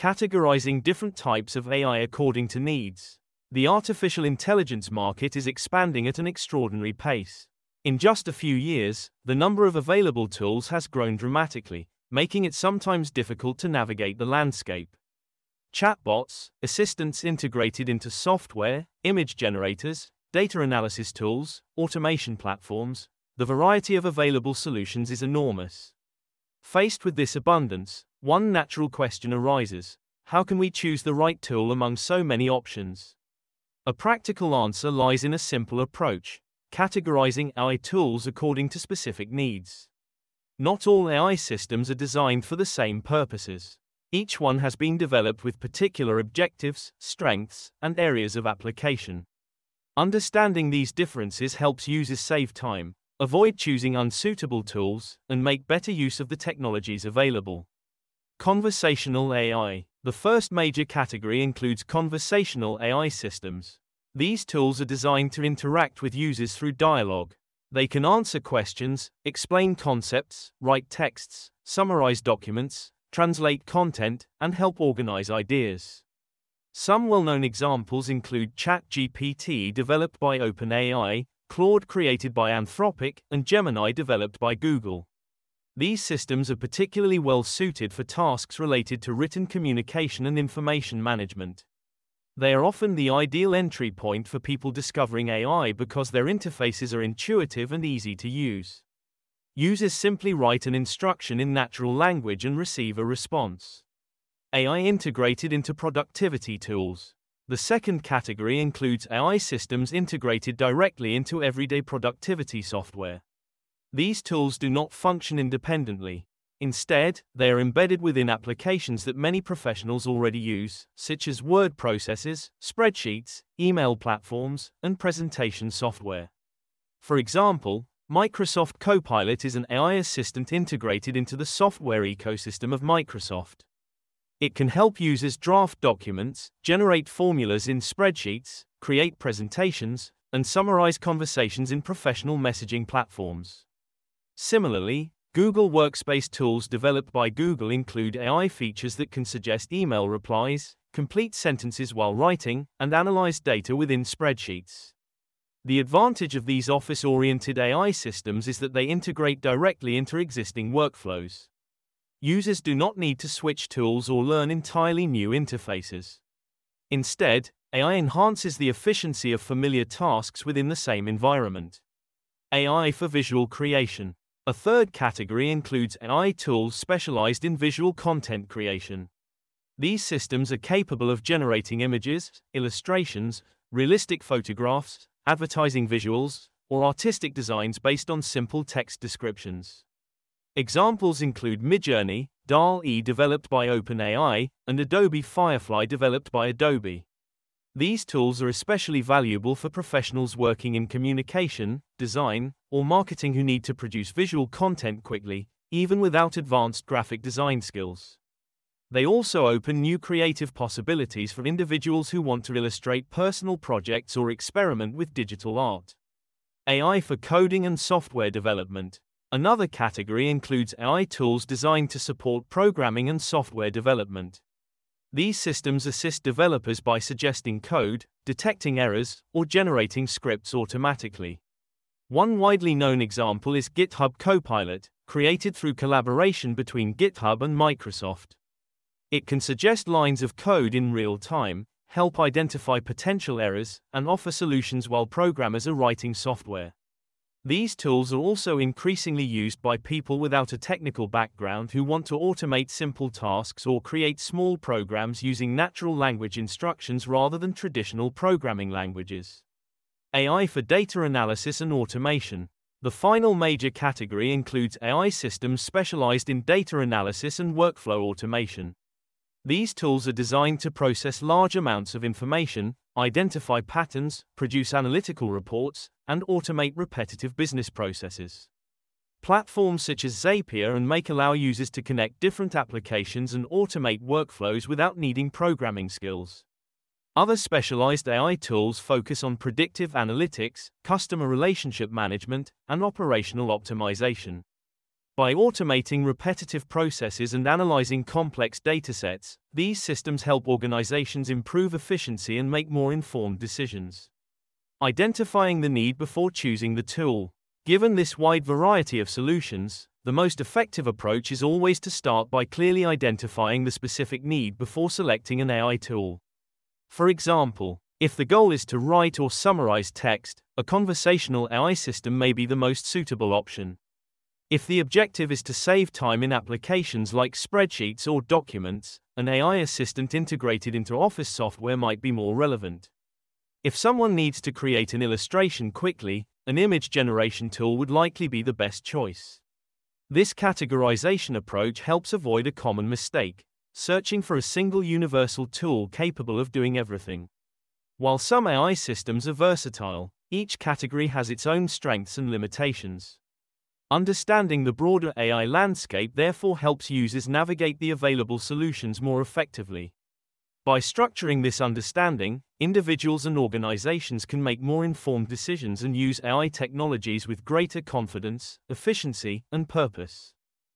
categorizing different types of AI according to needs. The artificial intelligence market is expanding at an extraordinary pace. In just a few years, the number of available tools has grown dramatically, making it sometimes difficult to navigate the landscape. Chatbots, assistants integrated into software, image generators, data analysis tools, automation platforms, the variety of available solutions is enormous. Faced with this abundance, one natural question arises: how can we choose the right tool among so many options? A practical answer lies in a simple approach: categorizing AI tools according to specific needs. Not all AI systems are designed for the same purposes. Each one has been developed with particular objectives, strengths, and areas of application. Understanding these differences helps users save time, avoid choosing unsuitable tools, and make better use of the technologies available. Conversational AI. The first major category includes conversational AI systems. These tools are designed to interact with users through dialogue. They can answer questions, explain concepts, write texts, summarize documents, translate content, and help organize ideas. Some well-known examples include ChatGPT developed by OpenAI, Claude created by Anthropic, and Gemini developed by Google. These systems are particularly well suited for tasks related to written communication and information management. They are often the ideal entry point for people discovering AI because their interfaces are intuitive and easy to use. Users simply write an instruction in natural language and receive a response. AI integrated into productivity tools. The second category includes AI systems integrated directly into everyday productivity software. These tools do not function independently. Instead, they are embedded within applications that many professionals already use, such as word processors, spreadsheets, email platforms, and presentation software. For example, Microsoft Copilot is an AI assistant integrated into the software ecosystem of Microsoft. It can help users draft documents, generate formulas in spreadsheets, create presentations, and summarize conversations in professional messaging platforms. Similarly, Google Workspace tools developed by Google include AI features that can suggest email replies, complete sentences while writing, and analyze data within spreadsheets. The advantage of these office-oriented AI systems is that they integrate directly into existing workflows. Users do not need to switch tools or learn entirely new interfaces. Instead, AI enhances the efficiency of familiar tasks within the same environment. AI for visual creation. A third category includes AI tools specialized in visual content creation. These systems are capable of generating images, illustrations, realistic photographs, advertising visuals, or artistic designs based on simple text descriptions. Examples include Midjourney, DALL-E developed by OpenAI, and Adobe Firefly developed by Adobe. These tools are especially valuable for professionals working in communication, design, or marketing who need to produce visual content quickly, even without advanced graphic design skills. They also open new creative possibilities for individuals who want to illustrate personal projects or experiment with digital art. AI for coding and software development. Another category includes AI tools designed to support programming and software development. These systems assist developers by suggesting code, detecting errors, or generating scripts automatically. One widely known example is GitHub Copilot, created through collaboration between GitHub and Microsoft. It can suggest lines of code in real time, help identify potential errors, and offer solutions while programmers are writing software. These tools are also increasingly used by people without a technical background who want to automate simple tasks or create small programs using natural language instructions rather than traditional programming languages. AI for data analysis and automation. The final major category includes AI systems specialized in data analysis and workflow automation. These tools are designed to process large amounts of information, identify patterns, produce analytical reports, and automate repetitive business processes. Platforms such as Zapier and Make allow users to connect different applications and automate workflows without needing programming skills. Other specialized AI tools focus on predictive analytics, customer relationship management, and operational optimization. By automating repetitive processes and analyzing complex datasets, these systems help organizations improve efficiency and make more informed decisions. Identifying the need before choosing the tool. Given this wide variety of solutions, the most effective approach is always to start by clearly identifying the specific need before selecting an AI tool. For example, if the goal is to write or summarize text, a conversational AI system may be the most suitable option. If the objective is to save time in applications like spreadsheets or documents, an AI assistant integrated into Office software might be more relevant. If someone needs to create an illustration quickly, an image generation tool would likely be the best choice. This categorization approach helps avoid a common mistake, searching for a single universal tool capable of doing everything. While some AI systems are versatile, each category has its own strengths and limitations. Understanding the broader AI landscape therefore helps users navigate the available solutions more effectively. By structuring this understanding, individuals and organizations can make more informed decisions and use AI technologies with greater confidence, efficiency, and purpose.